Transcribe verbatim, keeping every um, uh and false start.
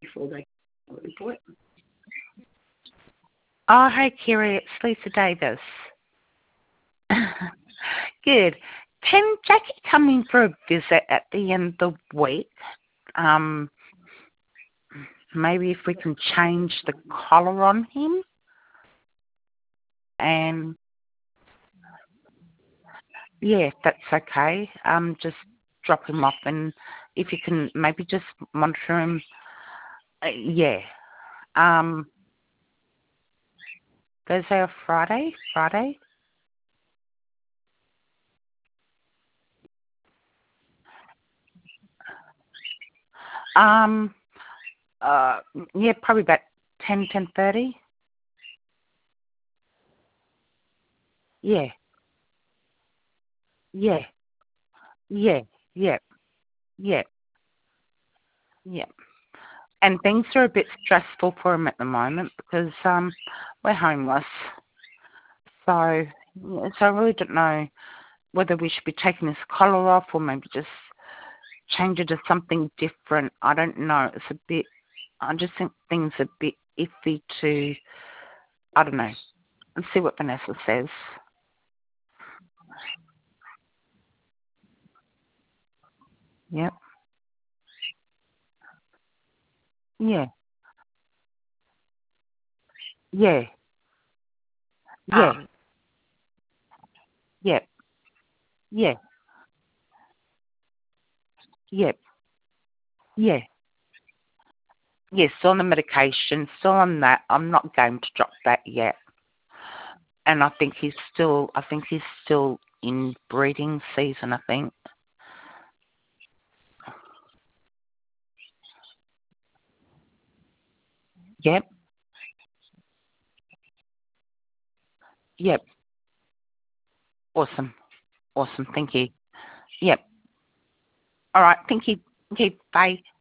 before they report. Oh, hey, Kiri, it's Lisa Davis. Good. Can Jackie come in for a visit at the end of the week? Um, maybe if we can change the collar on him. And, yeah, if that's okay. Um, just drop him off, and if you can maybe just monitor him. Uh, yeah. Um, Thursday or Friday? Friday? Um, uh, yeah, probably about ten, ten thirty. Yeah, yeah, yeah, yeah, yeah, yeah. And things are a bit stressful for him at the moment because um, we're homeless. So, yeah, so I really don't know whether we should be taking his collar off or maybe just change it to something different. I don't know. It's a bit, I just think things are a bit iffy to, I don't know. Let's see what Vanessa says. Yep. Yeah. Yeah. Yeah. Um, Yep. Yeah. Yep. Yeah. Yes, on the medication, still on that. I'm not going to drop that yet. And I think he's still, I think he's still in breeding season, I think. Yep. Yep. Awesome. Awesome. Thank you. Yep. All right. Thank you. Okay. Bye.